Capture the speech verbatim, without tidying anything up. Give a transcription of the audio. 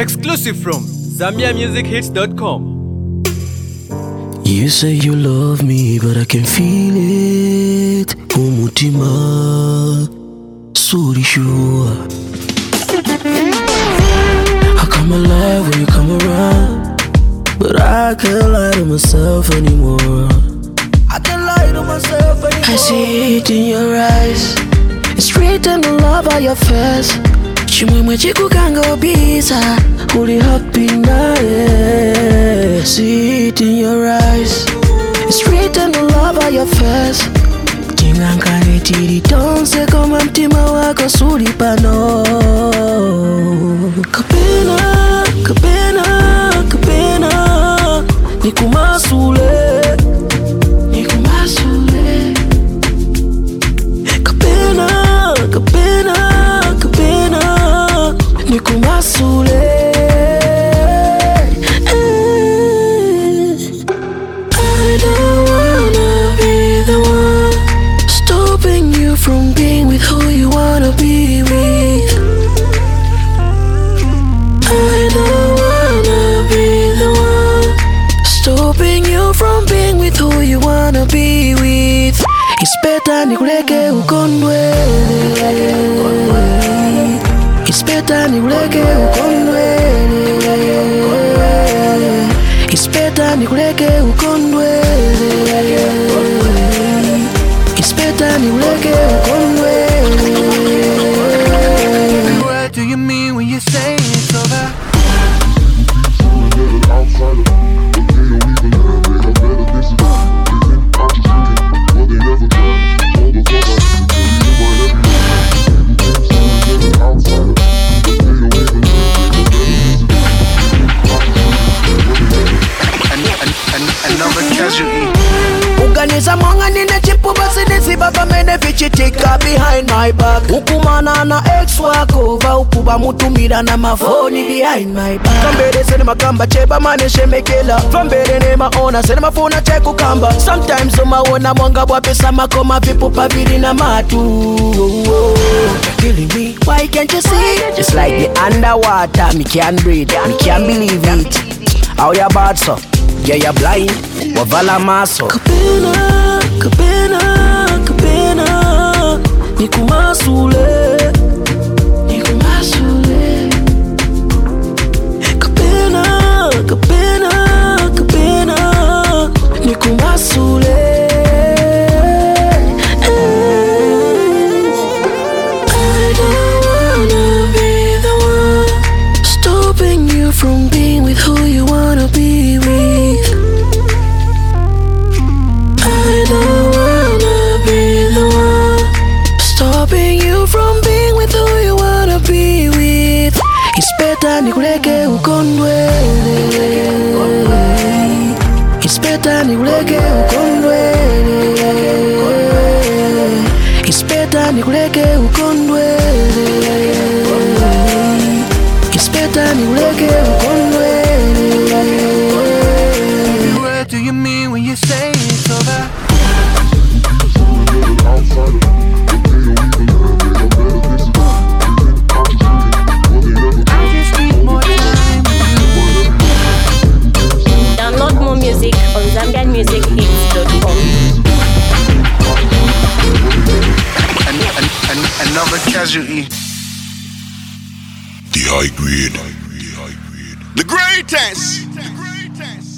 Exclusive from Zambia Music Hits dot com. You say you love me, but I can feel it. Umutima, so sure. I come alive when you come around, but I can't lie to myself anymore. I can't lie to myself anymore. I see it in your eyes. It's written the love on your face. Chimwemwe chikukanga obisa, uli happy naye. See it in your eyes. It's written the love on your face. Tingankane tiri tonse koma mtima wako suri pano. Kapena, kapena, kapena, nikumasule, nikumasule. Kapena, kapena, kapena, nikumasule. I don't wanna be the one stopping you from being with who you wanna be with. I don't wanna be the one stopping you from being with who you wanna be with. It's better nikuleke ukondwe. It's better nikuleke ukondwe. It's better nikuleke ukondwe. It's better nikuleke ukondwe. What do you mean when you say it's over? Uganiza mwanga nina chipu basi nisi baba mene vichitika behind my back. Ukumana na ex wako va ukuba mutumira na mafoni behind my back. Kambere sene makamba cheba mane shemekela. Fambere ne maona sene mafuna cheku kamba. Sometimes umaona mwanga wapesa makoma vipu paviri na matu. Killing me, why can't you see? Just like the underwater, me can't breathe, me can't believe it. How you bad so? Yeah, you're blind, wavala maso. Kapena, kapena, kapena, nikumasule, nikumasule. Kapena, kapena, kapena, nikumasule. I don't wanna be the one stopping you from being with who you wanna be with. I don't wanna be the one stopping you from being with who you wanna be with. It's better nikuleke ukondwe. It's better nikuleke ukondwe. It's better nikuleke ukondwe. It's better nikuleke ukondwe. What do you mean when you say it's over? I just need more time with you. Download more music on Zambian Music Hits dot com. And, and, and, another casualty. The high grade. The greatest. The greatest.